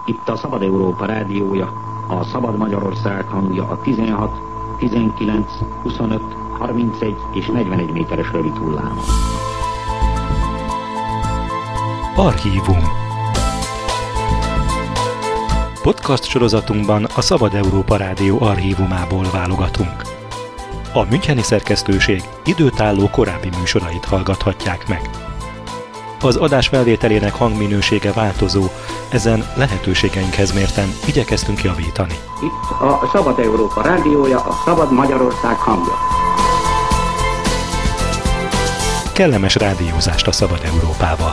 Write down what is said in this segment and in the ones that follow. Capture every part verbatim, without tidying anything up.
Itt a Szabad Európa rádiója, a Szabad Magyarország hangja a tizenhat, tizenkilenc, huszonöt, harmincegy és negyvenegy méteres rövid hullámon. Archívum. Podcast sorozatunkban a Szabad Európa Rádió archívumából válogatunk. A müncheni szerkesztőség időtálló korábbi műsorait hallgathatják meg. Az adás felvételének hangminősége változó, ezen lehetőségeinkhez mérten igyekeztünk javítani. Itt a Szabad Európa rádiója, a Szabad Magyarország hangja. Kellemes rádiózást a Szabad Európával!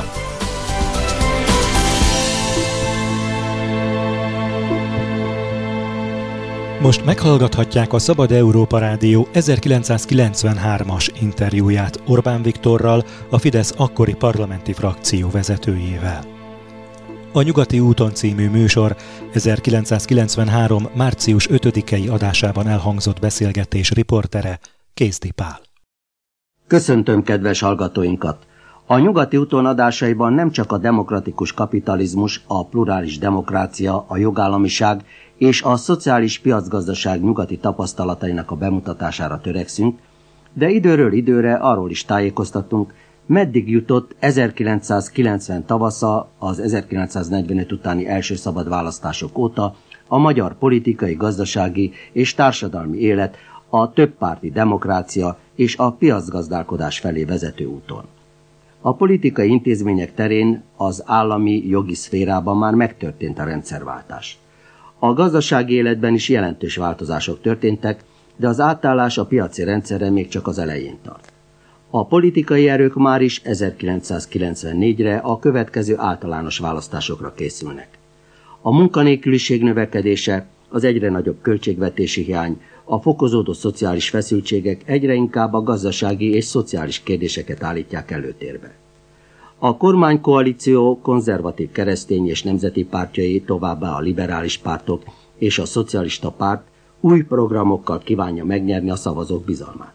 Most meghallgathatják a Szabad Európa Rádió ezerkilencszázkilencvenhármas interjúját Orbán Viktorral, a Fidesz akkori parlamenti frakció vezetőjével. A Nyugati úton című műsor ezerkilencszázkilencvenhárom. március ötödikei adásában elhangzott beszélgetés riportere Kézdi Pál. Köszöntöm kedves hallgatóinkat! A Nyugati úton adásaiban nem csak a demokratikus kapitalizmus, a plurális demokrácia, a jogállamiság és a szociális piacgazdaság nyugati tapasztalatainak a bemutatására törekszünk, de időről időre arról is tájékoztatunk, meddig jutott ezerkilencszázkilencven tavasza, az ezerkilencszáznegyvenöt utáni első szabad választások óta a magyar politikai, gazdasági és társadalmi élet a többpárti demokrácia és a piacgazdálkodás felé vezető úton. A politikai intézmények terén az állami jogi szférában már megtörtént a rendszerváltás. A gazdasági életben is jelentős változások történtek, de az átállás a piaci rendszerre még csak az elején tart. A politikai erők már is ezerkilencszázkilencvennégyre a következő általános választásokra készülnek. A munkanélküliség növekedése, az egyre nagyobb költségvetési hiány, a fokozódó szociális feszültségek egyre inkább a gazdasági és szociális kérdéseket állítják előtérbe. A kormánykoalíció konzervatív keresztény és nemzeti pártjai, továbbá a liberális pártok és a szocialista párt új programokkal kívánja megnyerni a szavazók bizalmát.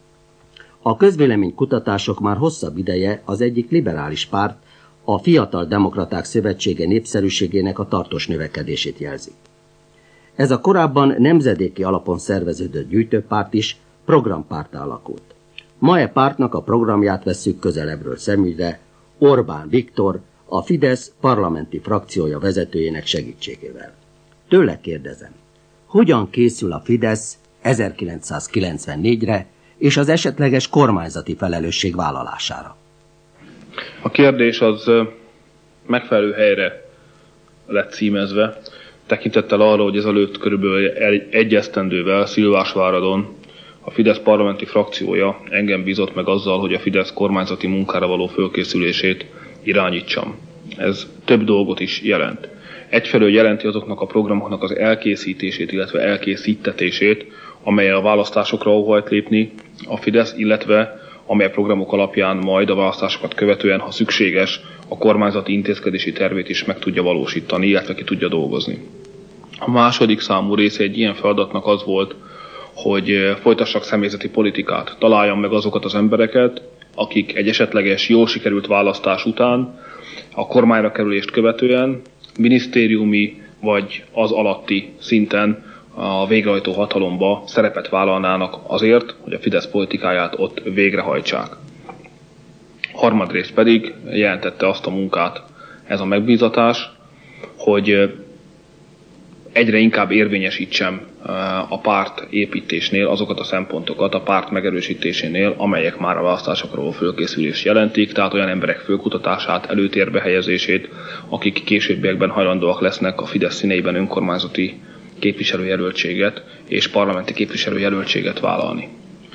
A közvéleménykutatások már hosszabb ideje az egyik liberális párt, a Fiatal Demokraták Szövetsége népszerűségének a tartós növekedését jelzik. Ez a korábban nemzedéki alapon szerveződött gyűjtőpárt is programpárttá alakult. Ma e pártnak a programját vesszük közelebbről szemügyre Orbán Viktor, a Fidesz parlamenti frakciója vezetőjének segítségével. Tőle kérdezem, hogyan készül a Fidesz ezerkilencszázkilencvennégyre és az esetleges kormányzati felelősség vállalására? A kérdés az megfelelő helyre lett címezve, tekintettel arra, hogy ezelőtt körülbelül egy esztendővel Szilvásváradon a Fidesz parlamenti frakciója engem bízott meg azzal, hogy a Fidesz kormányzati munkára való fölkészülését irányítsam. Ez több dolgot is jelent. Egyfelől jelenti azoknak a programoknak az elkészítését, illetve elkészítetését, amely a választásokra óhajt lépni a Fidesz, illetve amely programok alapján majd a választásokat követően, ha szükséges, a kormányzati intézkedési tervét is meg tudja valósítani, illetve ki tudja dolgozni. A második számú része egy ilyen feladatnak az volt, hogy folytassak személyzeti politikát, találjam meg azokat az embereket, akik egy esetleges jól sikerült választás után, a kormányra kerülést követően, minisztériumi vagy az alatti szinten a végrehajtó hatalomba szerepet vállalnának azért, hogy a Fidesz politikáját ott végrehajtsák. Harmadrészt pedig jelentette azt a munkát ez a megbízatás, hogy egyre inkább érvényesítsem a párt építésnél azokat a szempontokat, a párt megerősítésénél, amelyek már a választásokról fölkészülést jelentik, tehát olyan emberek fölkutatását, előtérbe helyezését, akik későbbiekben hajlandóak lesznek a Fidesz színeiben önkormányzati képviselőjelöltséget és parlamenti képviselőjelöltséget vállalni.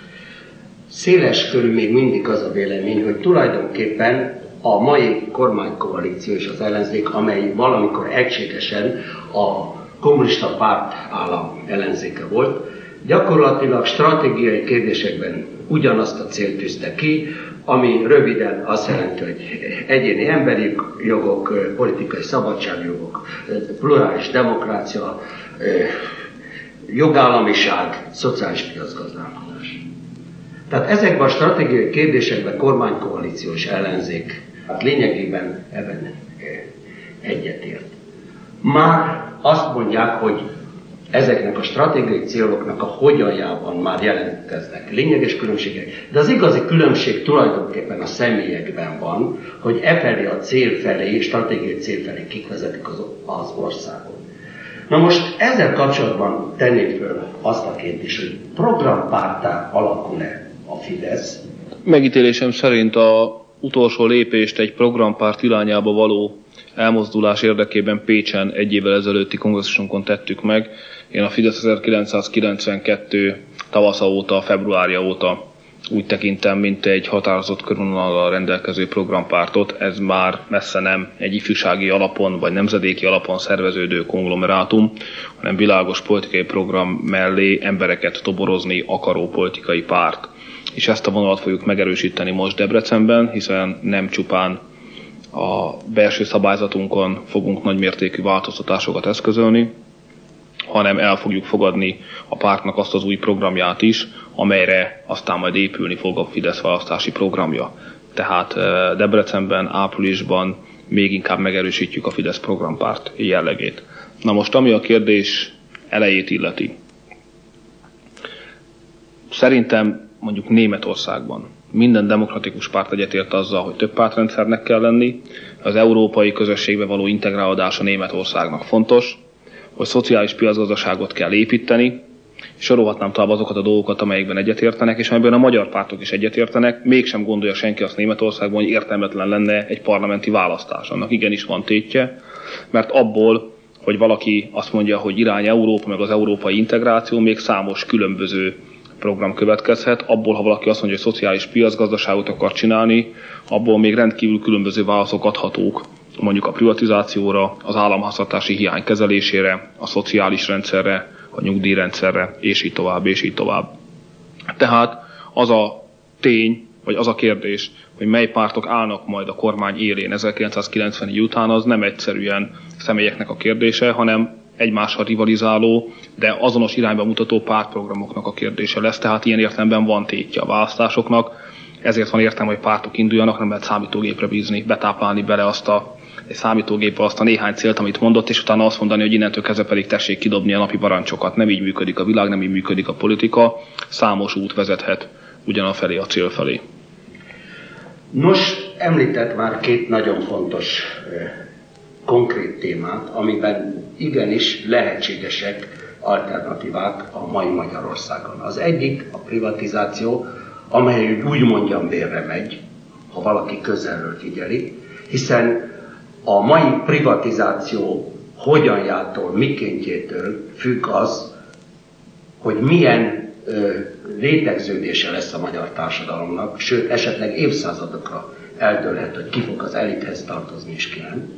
Széles körül még mindig az a vélemény, hogy tulajdonképpen a mai kormánykoalíció és az ellenzék, amely valamikor egységesen a kommunista párt állam ellenzéke volt, gyakorlatilag stratégiai kérdésekben ugyanazt a célt tűzte ki, ami röviden azt jelenti, hogy egyéni emberi jogok, politikai szabadságjogok, plurális demokrácia, jogállamiság, szociális piacgazdálkodás. Tehát ezekben a stratégiai kérdésekben kormánykoalíció és ellenzék hát lényegében ebben egyetért. Már azt mondják, hogy ezeknek a stratégiai céloknak a hogyanjában már jelentkeznek lényeges különbségek, de az igazi különbség tulajdonképpen a személyekben van, hogy e felé a cél felé, stratégiai cél felé kik vezetik az, az országot. Na most ezzel kapcsolatban tenném föl azt a kérdést, hogy programpárttá alakul-e a Fidesz? Megítélésem szerint a utolsó lépést egy programpárt irányába való elmozdulás érdekében Pécsen egy évvel ezelőtti kongresszusunkon tettük meg. Én a Fidesz ezerkilencszázkilencvenkettő tavasza óta, februárja óta úgy tekintem, mint egy határozott körvonallal rendelkező programpártot. Ez már messze nem egy ifjúsági alapon vagy nemzedéki alapon szerveződő konglomerátum, hanem világos politikai program mellé embereket toborozni akaró politikai párt. És ezt a vonalat fogjuk megerősíteni most Debrecenben, hiszen nem csupán a belső szabályzatunkon fogunk nagymértékű változtatásokat eszközölni, hanem el fogjuk fogadni a pártnak azt az új programját is, amelyre aztán majd épülni fog a Fidesz választási programja. Tehát Debrecenben, áprilisban még inkább megerősítjük a Fidesz programpárt jellegét. Na most, ami a kérdés elejét illeti. Szerintem mondjuk Németországban minden demokratikus párt egyetért azzal, hogy több pártrendszernek kell lenni, az európai közösségbe való integrálódása Németországnak fontos, hogy szociális piacgazdaságot kell építeni, és sorolhatnám tovább azokat a dolgokat, amelyekben egyetértenek, és amelyben a magyar pártok is egyetértenek, mégsem gondolja senki azt Németországban, hogy értelmetlen lenne egy parlamenti választás. Annak igenis van tétje, mert abból, hogy valaki azt mondja, hogy irány Európa, meg az európai integráció, még számos különböző program következhet. Abból, ha valaki azt mondja, hogy szociális piacgazdaságot akar csinálni, abból még rendkívül különböző válaszok adhatók, mondjuk a privatizációra, az államháztartási hiány kezelésére, a szociális rendszerre, a nyugdíjrendszerre, és így tovább, és így tovább. Tehát az a tény, vagy az a kérdés, hogy mely pártok állnak majd a kormány élén ezerkilencszázkilencvenegy után, az nem egyszerűen személyeknek a kérdése, hanem egymással rivalizáló, de azonos irányba mutató pártprogramoknak a kérdése lesz, tehát ilyen értelemben van tétje a választásoknak, ezért van értelme, hogy pártok induljanak, nem lehet számítógépre bízni, betáplálni bele azt a egy számítógépbe azt a néhány célt, amit mondott, és utána azt mondani, hogy innentől kezdve pedig tessék kidobni a napi parancsokat. Nem így működik a világ, nem így működik a politika. Számos út vezethet ugyanafelé a cél felé. Nos, említett már két nagyon fontos konkrét témát, amiben igenis lehetségesek alternatívák a mai Magyarországon. Az egyik a privatizáció, amely úgy mondjam vérre megy, ha valaki közelről figyeli, hiszen a mai privatizáció hogyanjától, mikéntjétől függ az, hogy milyen ö, létegződése lesz a magyar társadalomnak, sőt, esetleg évszázadokra eldőlhet, hogy ki fog az elithez tartozni és ki nem.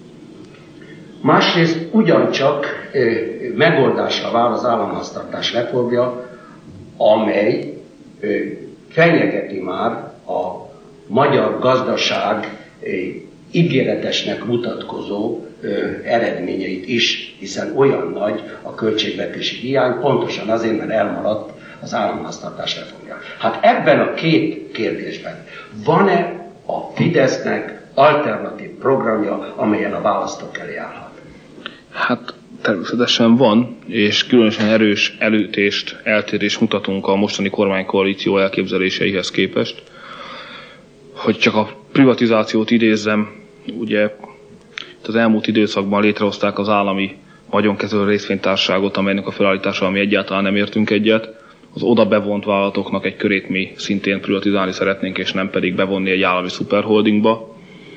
Másrészt ugyancsak ö, megoldásra vár az államháztartás reformja, amely ö, fenyegeti már a magyar gazdaság ö, ígéretesnek mutatkozó ö, eredményeit is, hiszen olyan nagy a költségvetési hiány, pontosan azért, mert elmaradt az államháztartás reformja. Hát ebben a két kérdésben van-e a Fidesznek alternatív programja, amelyen a választók elé állhat? Hát természetesen van, és különösen erős előtést, eltérést mutatunk a mostani kormánykoalíció elképzeléseihez képest. Hogy csak a privatizációt idézzem, ugye az elmúlt időszakban létrehozták az állami vagyonkezelő részvénytársaságot, amelynek a felállítása, ami egyáltalán nem értünk egyet. Az oda bevont vállalatoknak egy körét mi szintén privatizálni szeretnénk, és nem pedig bevonni egy állami szuperholdingba.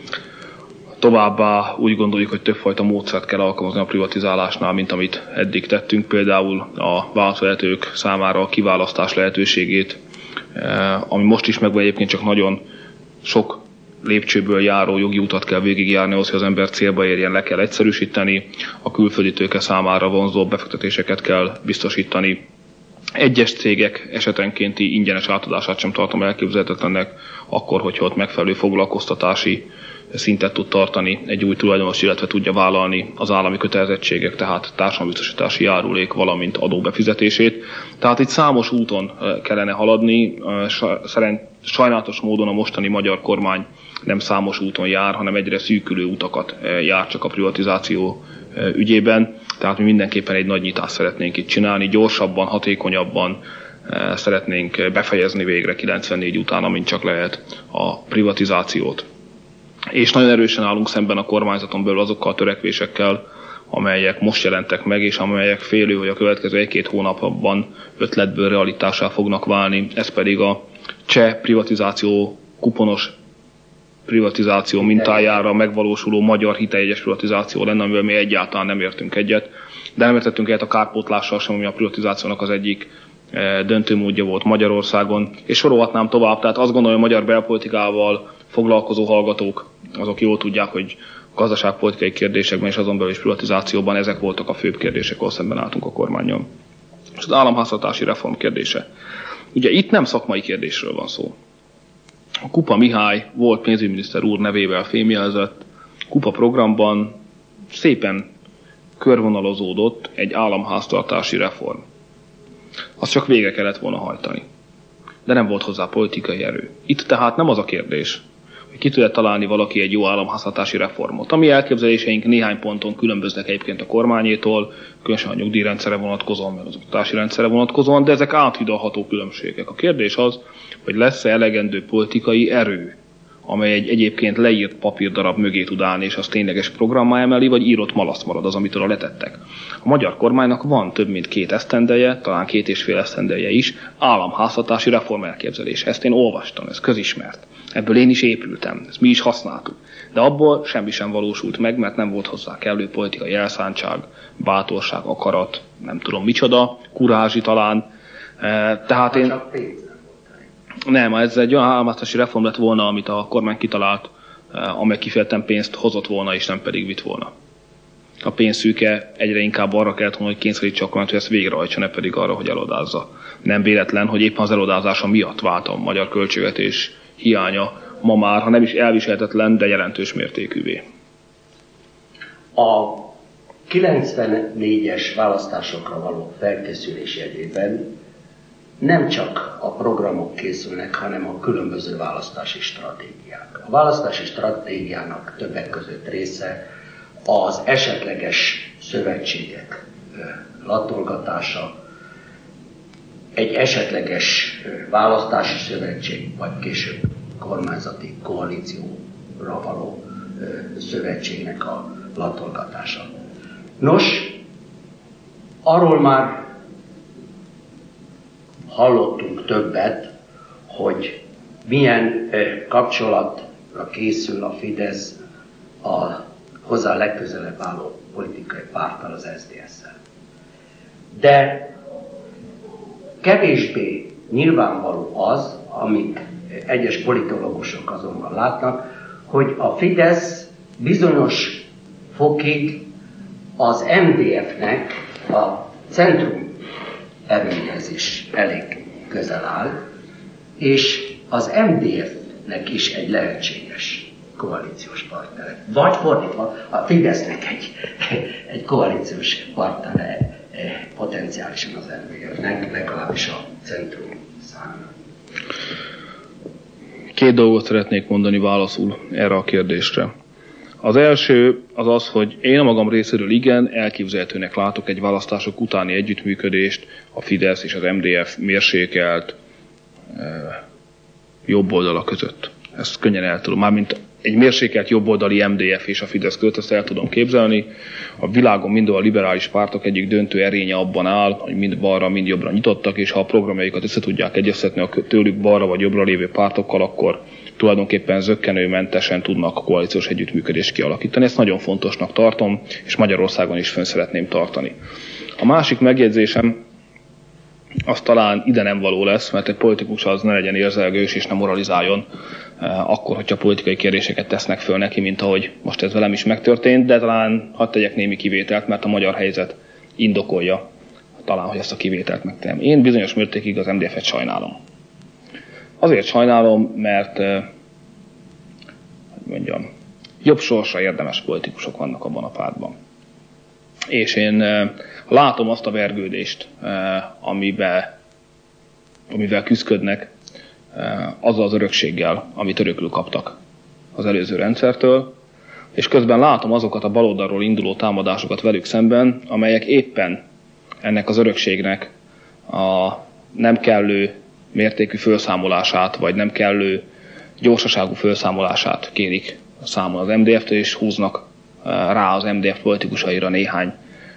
Továbbá úgy gondoljuk, hogy többfajta módszert kell alkalmazni a privatizálásnál, mint amit eddig tettünk, például a vállalatvezetők számára a kiválasztás lehetőségét, ami most is megvan, egyébként csak nagyon sok lépcsőből járó jogi utat kell végigjárni ahhoz, hogy az ember célba érjen, le kell egyszerűsíteni, a külföldi tőke számára vonzó befektetéseket kell biztosítani. Egyes cégek esetenkénti ingyenes átadását sem tartom elképzelhetetlennek, akkor, hogyha ott megfelelő foglalkoztatási szintet tud tartani egy új tulajdonos, illetve tudja vállalni az állami kötelezettségek, tehát társadalombiztosítási járulék, valamint adóbefizetését. Tehát itt számos úton kellene haladni. Sajnálatos módon a mostani magyar kormány nem számos úton jár, hanem egyre szűkülő utakat jár csak a privatizáció ügyében. Tehát mi mindenképpen egy nagy nyitást szeretnénk itt csinálni, gyorsabban, hatékonyabban szeretnénk befejezni végre kilencvennégy után, amint csak lehet a privatizációt. És nagyon erősen állunk szemben a kormányzaton belül azokkal a törekvésekkel, amelyek most jelentek meg, és amelyek félő, hogy a következő egy-két hónapban ötletből realitássá fognak válni. Ez pedig a cseh privatizáció, kuponos privatizáció mintájára megvalósuló magyar hiteljegyes privatizáció lenne, amivel mi egyáltalán nem értünk egyet. De nem értettünk egyet a kárpótlással sem, ami a privatizációnak az egyik döntőmódja volt Magyarországon. És sorolhatnám tovább, tehát azt gondolom, hogy a magyar belpolitikával foglalkozó hallgatók, azok jól tudják, hogy gazdaságpolitikai kérdésekben és azon belül is privatizációban ezek voltak a főbb kérdések, ahol szemben álltunk a kormánnyal. És az államháztartási reform kérdése. Ugye itt nem szakmai kérdésről van szó. A Kupa Mihály volt pénzügyminiszter úr nevével fémjelzett Kupa programban szépen körvonalazódott egy államháztartási reform. Azt csak végre kellett volna hajtani. De nem volt hozzá politikai erő. Itt tehát nem az a kérdés, hogy ki tud találni valaki egy jó államháztartási reformot. A mi elképzeléseink néhány ponton különböznek egyébként a kormányétól, különösen a nyugdíjrendszerre vonatkozóan, meg az oktatási rendszerre vonatkozóan, de ezek áthidalható különbségek. A kérdés az, hogy lesz-e elegendő politikai erő, amely egy egyébként leírt papírdarab mögé tud állni, és az tényleges programmá emeli, vagy írott malasz marad az, amitől letettek. A magyar kormánynak van több mint két esztendeje, talán két és fél esztendeje is államháztartási reform elképzelése. Ezt én olvastam, ez közismert. Ebből én is épültem, ezt mi is használtuk. De abból semmi sem valósult meg, mert nem volt hozzá kellő politikai elszántság, bátorság, akarat, nem tudom micsoda, kurázsi talán. Tehát én... Nem, ez egy olyan államháztartási reform lett volna, amit a kormány kitalált, amely kifejezetten pénzt hozott volna, és nem pedig vitt volna. A pénzszűke egyre inkább arra kellett volna, hogy kényszerítse a kormányt, hogy ezt végrehajtsa, ne pedig arra, hogy elodázza. Nem véletlen, hogy éppen az elodázása miatt vált a magyar költségvetés hiánya ma már, ha nem is elviselhetetlen, de jelentős mértékűvé. A kilencvennégyes választásokra való felkészülés jegyében nem csak a programok készülnek, hanem a különböző választási stratégiák. A választási stratégiának többek között része az esetleges szövetségek latolgatása, egy esetleges választási szövetség, vagy később kormányzati koalícióra való szövetségnek a latolgatása. Nos, arról már hallottunk többet, hogy milyen kapcsolatra készül a Fidesz a hozzá legközelebb álló politikai párttal, az es zé dé es-szel. De kevésbé nyilvánvaló az, amit egyes politológusok azonban látnak, hogy a Fidesz bizonyos fokig az em dé ef-nek a centrum erőnyhez is elég közel áll, és az em dé ef-nek is egy lehetséges koalíciós partnere. Vagy fordítva, a Fidesznek egy, egy koalíciós partnere potenciálisan az em dé ef-nek, legalábbis a centrum számára. Két dolgot szeretnék mondani válaszul erre a kérdésre. Az első az az, hogy én a magam részéről igen, elképzelhetőnek látok egy választások utáni együttműködést a Fidesz és az em dé ef mérsékelt e, jobb oldala között. Ezt könnyen el tudom. Mármint egy mérsékelt jobboldali em dé ef és a Fidesz között, ezt el tudom képzelni. A világon mind a liberális pártok egyik döntő erénye abban áll, hogy mind balra, mind jobbra nyitottak, és ha a programjaikat össze tudják egyeztetni a tőlük balra vagy jobbra lévő pártokkal, akkor tulajdonképpen zökkenőmentesen tudnak a koalíciós együttműködést kialakítani. Ezt nagyon fontosnak tartom, és Magyarországon is fönn szeretném tartani. A másik megjegyzésem az talán ide nem való lesz, mert egy politikus az ne legyen érzelgős és ne moralizáljon akkor, hogyha politikai kérdéseket tesznek föl neki, mint ahogy most ez velem is megtörtént, de talán hadd tegyek némi kivételt, mert a magyar helyzet indokolja talán, hogy ezt a kivételt megtehem. Én bizonyos mértékig az em dé ef-et sajnálom. Azért sajnálom, mert hogy mondjam, jobb sorsra érdemes politikusok vannak abban a pártban. És én látom azt a vergődést, amiben, amivel küzdködnek, azzal az örökséggel, amit örökül kaptak az előző rendszertől, és közben látom azokat a baloldalról induló támadásokat velük szemben, amelyek éppen ennek az örökségnek a nem kellő mértékű felszámolását, vagy nem kellő gyorsaságú felszámolását kérik számon az em dé ef-től, és húznak rá az em dé ef politikusaira néhány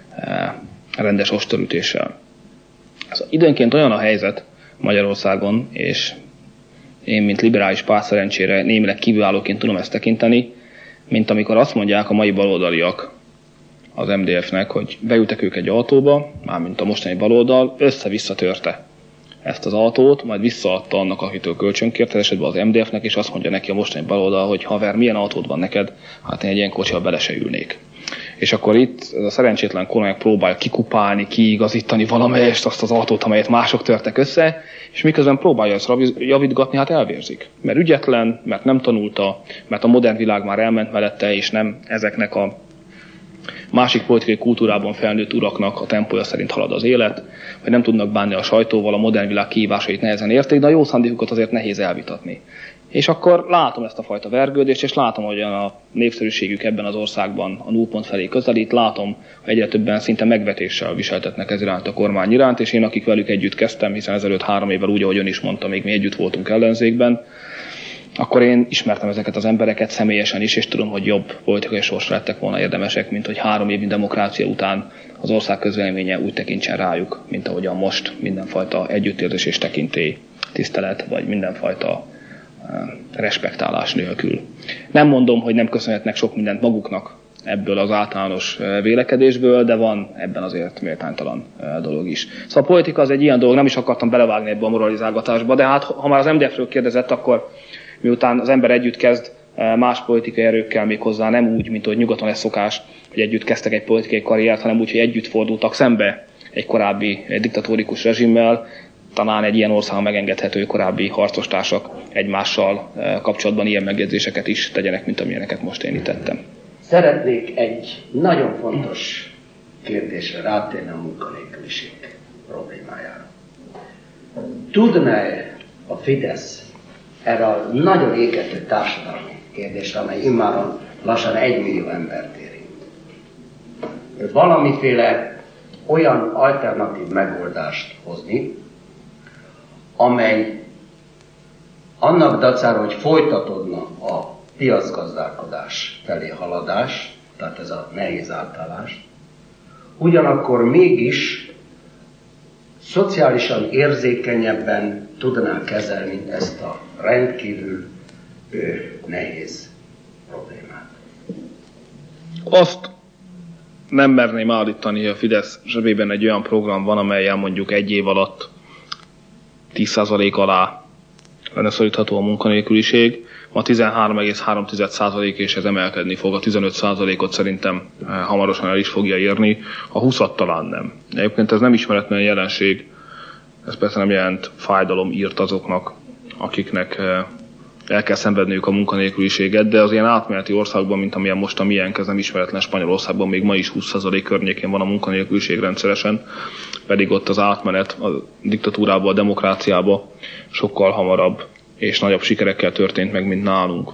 rendes ostorütéssel. Ez időnként olyan a helyzet Magyarországon, és én, mint liberális párt szerencsére némileg kívülállóként tudom ezt tekinteni, mint amikor azt mondják a mai baloldaliak az em dé ef-nek, hogy beültek ők egy autóba, mármint a mostani baloldal, össze-vissza törte ezt az autót, majd visszaadta annak, akitől kölcsönkért, ez esetben az em dé ef-nek, és azt mondja neki a mostani baloldal, hogy haver, milyen autód van neked, hát én egy ilyen kocsival bele se ülnék. És akkor itt ez a szerencsétlen kormány próbálja kikupálni, kiigazítani valamelyest azt az autót, amelyet mások törtek össze, és miközben próbálja ezt javítgatni, hát elvérzik. Mert ügyetlen, mert nem tanulta, mert a modern világ már elment mellette, és nem ezeknek a másik politikai kultúrában felnőtt uraknak a tempója szerint halad az élet, vagy nem tudnak bánni a sajtóval, a modern világ kihívásait nehezen érték, de a jó szándékukat azért nehéz elvitatni. És akkor látom ezt a fajta vergődést, és látom, hogy a népszerűségük ebben az országban a nullpont felé közelít, látom, hogy egyre többen szinte megvetéssel viseltetnek ez iránt a kormány iránt, és én, akik velük együtt kezdtem, hiszen ezelőtt három évvel úgy, ahogy ön is mondta, még mi együtt voltunk ellenzékben, akkor én ismertem ezeket az embereket személyesen is, és tudom, hogy jobb politikai sorsra lettek volna érdemesek, mint hogy három évi demokrácia után az ország közvéleménye úgy tekintsen rájuk, mint ahogyan most mindenfajta együttérzés és tekintély, tisztelet, vagy mindenfajta respektálás nélkül. Nem mondom, hogy nem köszönhetnek sok mindent maguknak ebből az általános vélekedésből, de van ebben azért méltánytalan dolog is. Szóval a politika az egy ilyen dolog, nem is akartam belevágni ebbe a moralizálgatásba, de hát ha már az em dé ef-ről kérdezett, akkor miután az ember együtt kezd más politikai erőkkel, méghozzá nem úgy, mint hogy nyugaton ez szokás, hogy együtt kezdtek egy politikai karriert, hanem úgy, hogy együtt fordultak szembe egy korábbi egy diktatórikus rezsimmel, talán egy ilyen országon megengedhető korábbi harcostársak egymással kapcsolatban ilyen megjegyzéseket is tegyenek, mint amilyeneket most én itt tettem. Szeretnék egy nagyon fontos kérdésre rátérni, a munkanélküliség problémájára. Tudná-e a Fidesz erre a nagyon égető társadalmi kérdésre, amely immáron lassan egymillió embert érint, valamiféle olyan alternatív megoldást hozni, amely annak dacára, hogy folytatódna a piacgazdálkodás felé haladás, tehát ez a nehéz átállás, ugyanakkor mégis szociálisan érzékenyebben tudná kezelni ezt a rendkívül ő, nehéz problémát. Azt nem merném állítani, hogy a Fidesz zsebében egy olyan program van, amelyen mondjuk egy év alatt tíz százalék alá lenne szorítható a munkanélküliség. Ma tizenhárom egész három százalék, és ez emelkedni fog. A tizenöt százalékot szerintem hamarosan el is fogja érni, a húszat talán nem. Egyébként ez nem ismeretlen jelenség, ez persze nem jelent fájdalom írt azoknak, akiknek el kell szenvedniük a munkanélküliséget, de az ilyen átmeneti országban, mint amilyen most a miénk, ez nem ismeretlen. Spanyolországban még ma is húsz százalék környékén van a munkanélküliség rendszeresen, pedig ott az átmenet a diktatúrába, a demokráciába sokkal hamarabb és nagyobb sikerekkel történt meg, mint nálunk.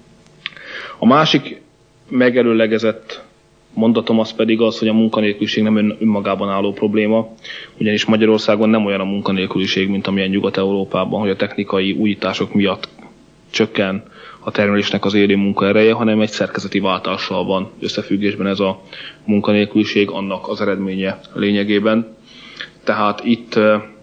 A másik megerőlegezett mondatom az pedig az, hogy a munkanélküliség nem önmagában álló probléma, ugyanis Magyarországon nem olyan a munkanélküliség, mint amilyen Nyugat-Európában, hogy a technikai újítások miatt csökken a termelésnek az élő munkaereje, hanem egy szerkezeti váltással van összefüggésben ez a munkanélküliség, annak az eredménye lényegében. Tehát itt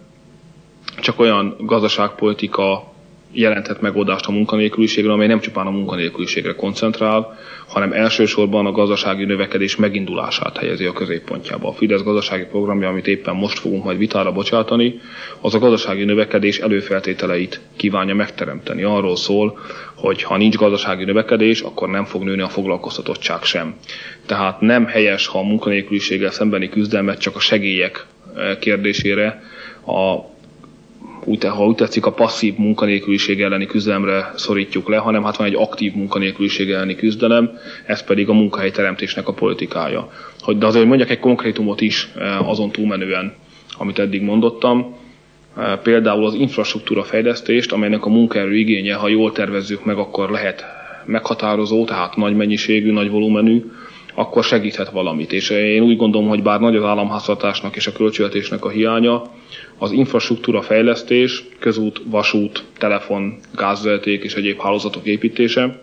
csak olyan gazdaságpolitika jelenthet megoldást a munkanélküliségre, amely nem csupán a munkanélküliségre koncentrál, hanem elsősorban a gazdasági növekedés megindulását helyezi a középpontjába. A Fidesz gazdasági programja, amit éppen most fogunk majd vitára bocsátani, az a gazdasági növekedés előfeltételeit kívánja megteremteni. Arról szól, hogy ha nincs gazdasági növekedés, akkor nem fog nőni a foglalkoztatottság sem. Tehát nem helyes, ha a munkanélküliséggel szembeni küzdelmet csak a segélyek kérdésére, a úgy, ha úgy tetszik, a passzív munkanélküliség elleni küzdelemre szorítjuk le, hanem hát van egy aktív munkanélküliség elleni küzdelem, ez pedig a munkahelyteremtésnek a politikája. Hogy, de azért mondjak egy konkrétumot is azon túlmenően, amit eddig mondottam. Például az infrastruktúra fejlesztést, amelynek a munkaerő igénye, ha jól tervezzük meg, akkor lehet meghatározó, tehát nagy mennyiségű, nagy volumenű, akkor segíthet valamit. És én úgy gondolom, hogy bár nagy az államháztartásnak és a költségvetésnek a hiánya, az infrastruktúra fejlesztés, közút, vasút, telefon, gázvezeték és egyéb hálózatok építése,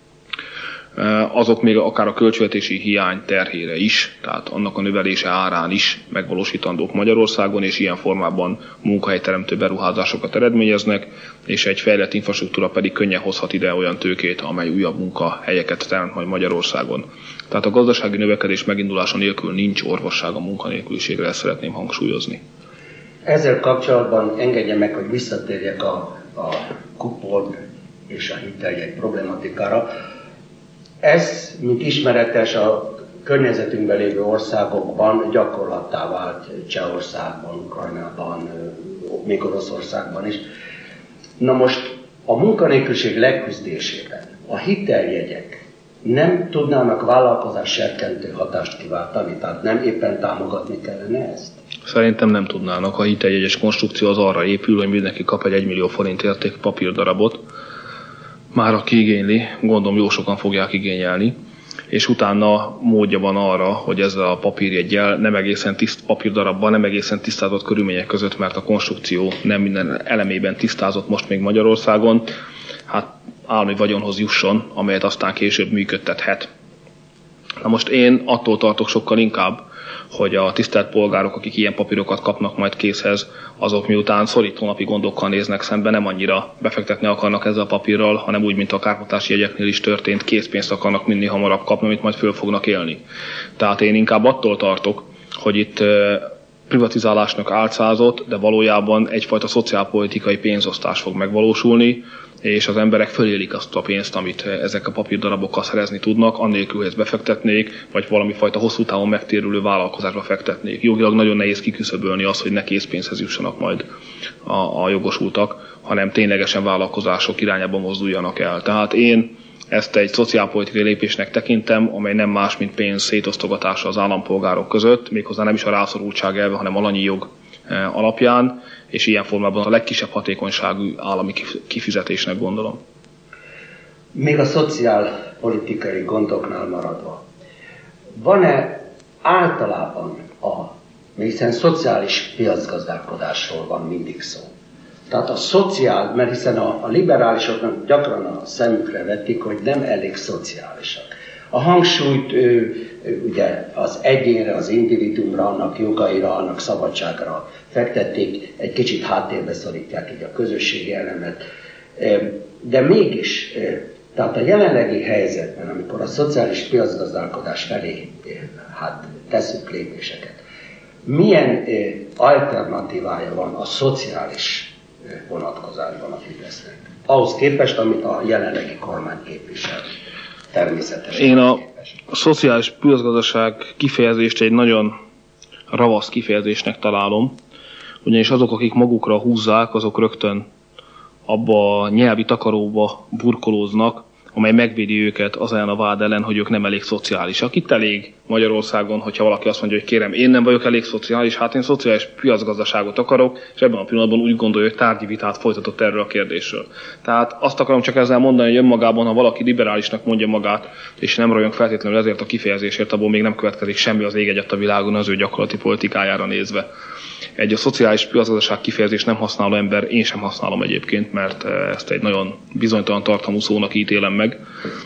azok még akár a költségvetési hiány terhére is, tehát annak a növelése árán is megvalósítandók Magyarországon, és ilyen formában munkahelyteremtő beruházásokat eredményeznek, és egy fejlett infrastruktúra pedig könnyen hozhat ide olyan tőkét, amely újabb munkahelyeket teremt majd Magyarországon. Tehát a gazdasági növekedés megindulása nélkül nincs orvosság a munkanélküliségre, ezt szeretném hangsúlyozni. Ezzel kapcsolatban engedje meg, hogy visszatérjek a, a kupon és a hiteljegy problematikára. Ez, mint ismeretes, a környezetünkben lévő országokban gyakorlattá vált, Csehországban, Ukrajnában, még Oroszországban is. Na most a munkanélküliség leküzdésében a hiteljegyek nem tudnának vállalkozás serkentő hatást kiváltani, tehát nem éppen támogatni kellene ezt? Szerintem nem tudnának. A hiteljegyes konstrukció az arra épül, hogy mindenki kap egy egymillió forint érték papírdarabot. Már aki igényli, gondolom jó sokan fogják igényelni, és utána módja van arra, hogy ezzel a papírjeggyel nem egészen tiszt papírdarabban, nem egészen tisztázott körülmények között, mert a konstrukció nem minden elemében tisztázott most még Magyarországon, hát állami vagyonhoz jusson, amelyet aztán később működtethet. Na most én attól tartok sokkal inkább, hogy a tisztelt polgárok, akik ilyen papírokat kapnak majd készhez, azok miután szorító napi gondokkal néznek szembe, nem annyira befektetni akarnak ezzel a papírral, hanem úgy, mint a kárpótlási jegyeknél is történt, készpénzt akarnak minél hamarabb kapni, amit majd föl fognak élni. Tehát én inkább attól tartok, hogy itt privatizálásnak álcázott, de valójában egyfajta szociálpolitikai pénzosztás fog megvalósulni, és az emberek fölélik azt a pénzt, amit ezek a papírdarabokkal szerezni tudnak, annélkül, hogy ezt befektetnék, vagy valami fajta hosszú távon megtérülő vállalkozásba fektetnék. Jogilag nagyon nehéz kiküszöbölni azt, hogy ne készpénzhez jussanak majd a, a jogosultak, hanem ténylegesen vállalkozások irányába mozduljanak el. Tehát én ezt egy szociálpolitikai lépésnek tekintem, amely nem más, mint pénz szétosztogatása az állampolgárok között, méghozzá nem is a rászorultság elve, hanem alanyi jog alapján, és ilyen formában a legkisebb hatékonyságú állami kifizetésnek gondolom. Még a szociálpolitikai gondoknál maradva, van-e általában a, hiszen szociális piacgazdálkodásról van mindig szó. Tehát a szociál, mert hiszen a, a liberálisoknak gyakran a szemükre vetik, hogy nem elég szociálisak. A hangsúlyt ő, ő, ugye az egyénre, az individuumra, annak jogaira, annak szabadságra fektették, egy kicsit háttérbe szorítják így a közösségi elemet. De mégis, tehát a jelenlegi helyzetben, amikor a szociális piacgazdálkodás felé hát, teszünk lépéseket, milyen alternatívája van a szociális vonatkozásban a Fidesznek? Ahhoz képest, amit a jelenlegi kormány képvisel. Természetesen. Én a, a szociális piacgazdaság kifejezést egy nagyon ravasz kifejezésnek találom, ugyanis azok, akik magukra húzzák, azok rögtön abba a nyelvi takaróba burkolóznak, amely megvédi őket az ellen a vád ellen, hogy ők nem elég szociálisak. Itt elég Magyarországon, hogyha valaki azt mondja, hogy kérem, én nem vagyok elég szociális, hát én szociális piacgazdaságot akarok, és ebben a pillanatban úgy gondolja, hogy tárgyi vitát folytatott erről a kérdésről. Tehát azt akarom csak ezzel mondani, hogy önmagában, ha valaki liberálisnak mondja magát, és nem rajong feltétlenül ezért a kifejezésért, abból még nem következik semmi az ég egyet a világon az ő gyakorlati politikájára nézve. Egy a szociális piacgazdaság kifejezés nem használó ember, én sem használom egyébként, mert ezt egy nagyon bizonytalan tartalmú szónak ítélem meg.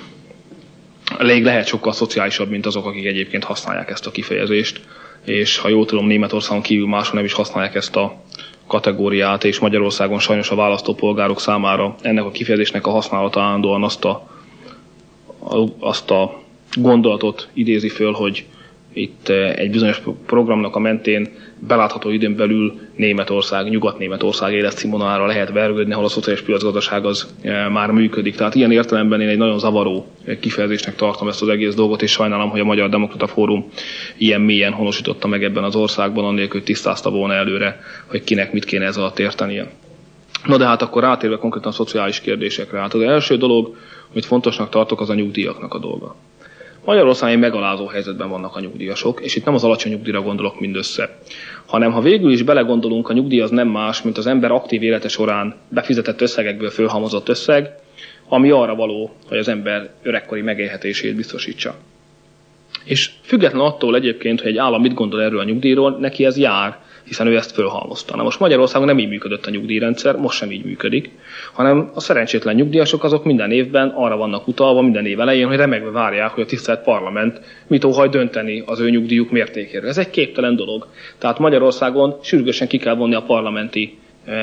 Elég lehet sokkal szociálisabb, mint azok, akik egyébként használják ezt a kifejezést, és ha jól tudom, Németországon kívül máshol nem is használják ezt a kategóriát, és Magyarországon sajnos a választópolgárok számára ennek a kifejezésnek a használata állandóan azt a, azt a gondolatot idézi föl, hogy itt egy bizonyos programnak a mentén belátható időn belül Németország, Nyugat-Németország életszínvonalára lehet vergődni, ahol a szociális piacgazdaság az már működik. Tehát ilyen értelemben én egy nagyon zavaró kifejezésnek tartom ezt az egész dolgot, és sajnálom, hogy a Magyar Demokrata Fórum ilyen mélyen honosította meg ebben az országban, annélkül, hogy tisztázta volna előre, hogy kinek mit kéne ez alatt értenie. Na de hát akkor rátérve konkrétan a szociális kérdésekre. Hát az első dolog, amit fontosnak tartok, az a nyugdíjaknak a dolga. Magyarországon megalázó helyzetben vannak a nyugdíjasok, és itt nem az alacsony nyugdíjra gondolok mindössze, hanem ha végül is belegondolunk, a nyugdíj az nem más, mint az ember aktív élete során befizetett összegekből fölhalmozott összeg, ami arra való, hogy az ember öregkori megélhetését biztosítsa. És független attól egyébként, hogy egy állam mit gondol erről a nyugdíjról, neki ez jár, hiszen ő ezt fölhalmozta. Na most Magyarországon nem így működött a nyugdíjrendszer, most sem így működik, hanem a szerencsétlen nyugdíjasok azok minden évben arra vannak utalva, minden év elején, hogy remegve várják, hogy a tisztelt parlament mit óhajt dönteni az ő nyugdíjuk mértékéről. Ez egy képtelen dolog. Tehát Magyarországon sürgősen ki kell vonni a parlamenti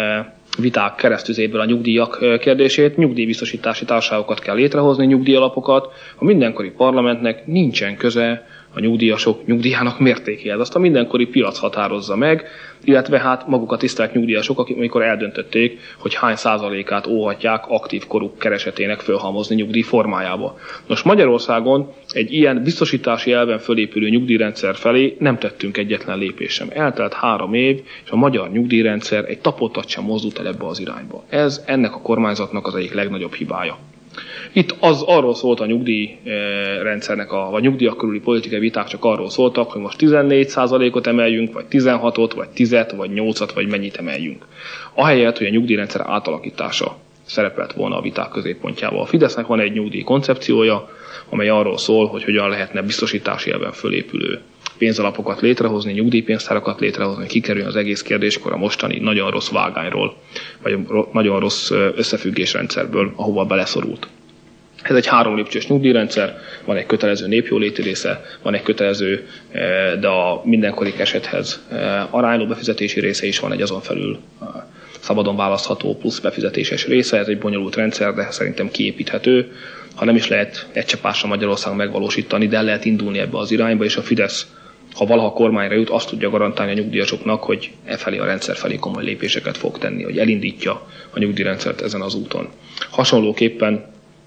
viták keresztüzéből a nyugdíjak kérdését, nyugdíjbiztosítási társaságokat kell létrehozni, nyugdíjalapokat. A mindenkori parlamentnek nincsen köze a nyugdíjasok nyugdíjának mértékéhez. Azt a mindenkori piac határozza meg, illetve hát maguk a tisztelt nyugdíjasok, akik amikor eldöntötték, hogy hány százalékát óhatják aktív koruk keresetének fölhalmozni nyugdíj formájába. Nos, Magyarországon egy ilyen biztosítási elven fölépülő nyugdíjrendszer felé nem tettünk egyetlen lépést sem. Eltelt három év, és a magyar nyugdíjrendszer egy tapottat sem mozdult el ebbe az irányba. Ez ennek a kormányzatnak az egyik legnagyobb hibája. Itt az arról szólt a nyugdíjrendszernek, a, vagy nyugdíjak körüli politikai viták csak arról szóltak, hogy most tizennégy százalékot emeljünk, vagy tizenhatot, vagy tízet, vagy nyolcat, vagy mennyit emeljünk. Ahelyett, hogy a nyugdíjrendszer átalakítása szerepelt volna a viták középpontjában. A Fidesznek van egy nyugdíj koncepciója, amely arról szól, hogy hogyan lehetne biztosítási elven fölépülő pénzalapokat létrehozni, nyugdíjpénztárakat létrehozni, kikerüljön az egész kérdéskor a mostani nagyon rossz vágányról, vagy nagyon rossz összefüggésrendszerből, ahova beleszorult. Ez egy három lépcsős nyugdíjrendszer, van egy kötelező népjóléti része, van egy kötelező, de a mindenkori esethez arányló befizetési része is van, egy azon felül szabadon választható plusz befizetéses része. Ez egy bonyolult rendszer, de szerintem kiépíthető. Ha nem is lehet egy csapásra Magyarországon megvalósítani, de el lehet indulni ebbe az irányba, és a Fidesz, ha valaha kormányra jut, azt tudja garantálni a nyugdíjasoknak, hogy e felé a rendszer felé komoly lépéseket fog tenni, hogy elindítja a nyugdíjrendszert ezen az úton. Hasonlóképpen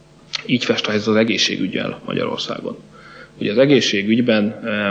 így fest a helyzet az egészségüggyel Magyarországon. Ugye az egészségügyben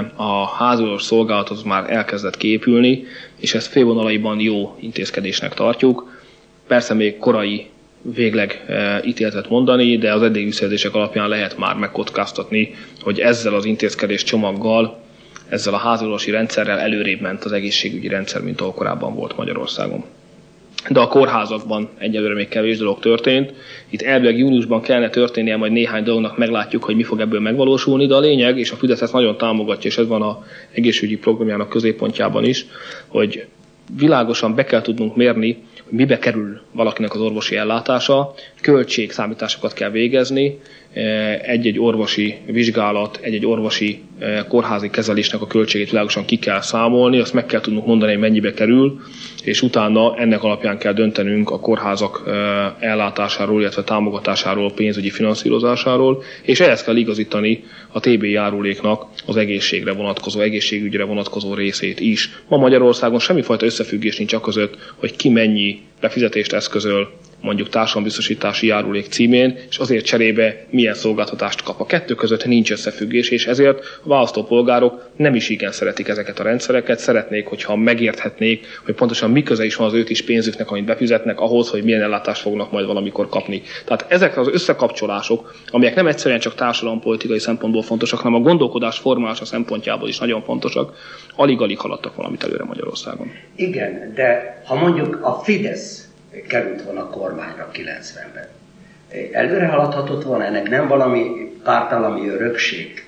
a házorvos szolgálat az már elkezdett kiépülni, és ezt félvonalaiban jó intézkedésnek tartjuk. Persze még korai végleg ítéletet mondani, de az eddigi visszajelzések alapján lehet már megkockáztatni, hogy ezzel az intézkedés csomaggal, ezzel a házorvosi rendszerrel előrébb ment az egészségügyi rendszer, mint ahol korábban volt Magyarországon. De a kórházakban egyelőre még kevés dolog történt. Itt elvileg júniusban kellene történnie majd néhány dolognak, meglátjuk, hogy mi fog ebből megvalósulni, de a lényeg, és a Fidesz ezt nagyon támogatja, és ez van az egészségügyi programjának középpontjában is, hogy világosan be kell tudnunk mérni, hogy mibe kerül valakinek az orvosi ellátása, költségszámításokat kell végezni, egy-egy orvosi vizsgálat, egy-egy orvosi kórházi kezelésnek a költségét világosan ki kell számolni, azt meg kell tudnunk mondani, hogy mennyibe kerül, és utána ennek alapján kell döntenünk a kórházak ellátásáról, illetve támogatásáról, pénzügyi finanszírozásáról, és ehhez kell igazítani a té bé járuléknak az egészségre vonatkozó, egészségügyre vonatkozó részét is. Ma Magyarországon semmifajta összefüggés nincs aközött, hogy ki mennyi befizetést eszközöl mondjuk társadalombiztosítási járulék címén, és azért cserébe milyen szolgáltatást kap. A kettő között nincs összefüggés, és ezért a választópolgárok nem is igen szeretik ezeket a rendszereket, szeretnék, hogyha megérthetnék, hogy pontosan mi köze is van az ő kis pénzüknek, amit befizetnek ahhoz, hogy milyen ellátást fognak majd valamikor kapni. Tehát ezek az összekapcsolások, amelyek nem egyszerűen csak társadalompolitikai szempontból fontosak, hanem a gondolkodás formálása szempontjából is nagyon fontosak, alig-alig haladtak valamit előre Magyarországon. Igen, de ha mondjuk a Fidesz került volna a kormányra kilencvenben. Előre haladhatott volna, ennek nem valami pártállami örökség,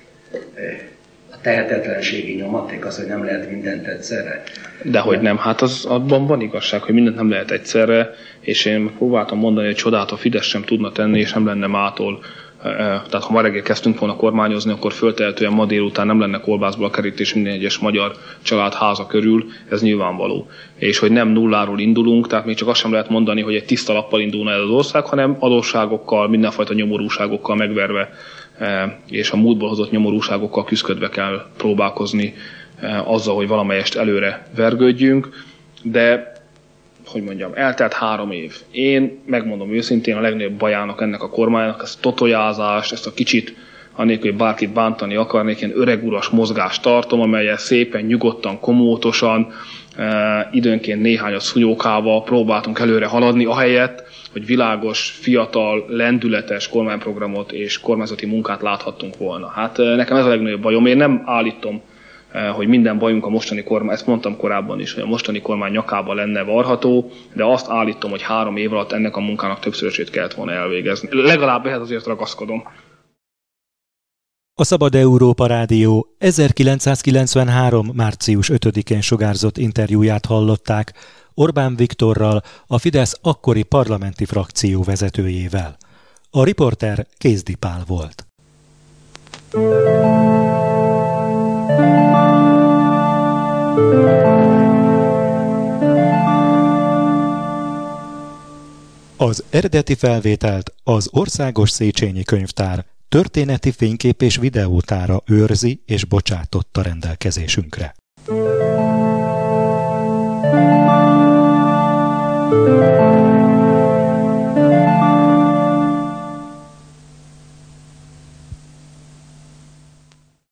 a tehetetlenségi nyomaték, az, hogy nem lehet mindent egyszerre. Dehogy nem, hát az, abban van igazság, hogy mindent nem lehet egyszerre, és én próbáltam mondani, hogy csodát a Fidesz sem tudna tenni, és nem lenne mától. Tehát ha ma reggel kezdtünk volna kormányozni, akkor föltehetően ma délután nem lenne kolbászból a kerítés minden egyes magyar család háza körül, ez nyilvánvaló. És hogy nem nulláról indulunk, tehát még csak azt sem lehet mondani, hogy egy tiszta lappal indulna el az ország, hanem adósságokkal, mindenfajta nyomorúságokkal megverve, és a múltból hozott nyomorúságokkal küszködve kell próbálkozni azzal, hogy valamelyest előre vergődjünk, de hogy mondjam, eltelt három év. Én megmondom őszintén, a legnagyobb bajának ennek a kormánynak, ezt a totojázást, ezt a kicsit, anélkül, hogy bárkit bántani akarnék, ilyen öreguras mozgást tartom, amelyel szépen, nyugodtan, komótosan időnként néhányat szúnyókával próbáltunk előre haladni, ahelyett, hogy világos, fiatal, lendületes kormányprogramot és kormányzati munkát láthattunk volna. Hát nekem ez a legnagyobb bajom. Én nem állítom, hogy minden bajunk a mostani kormány, ezt mondtam korábban is, hogy a mostani kormány nyakába lenne varható, de azt állítom, hogy három év alatt ennek a munkának többszörösét kellett volna elvégezni. Legalább ehhez azért ragaszkodom. A Szabad Európa Rádió ezerkilencszázkilencvenhárom. március ötödikén sugárzott interjúját hallották Orbán Viktorral, a Fidesz akkori parlamenti frakció vezetőjével. A riporter Kézdi Pál volt. Az eredeti felvételt az Országos Széchenyi Könyvtár történeti fénykép és videótára őrzi és bocsátotta rendelkezésünkre.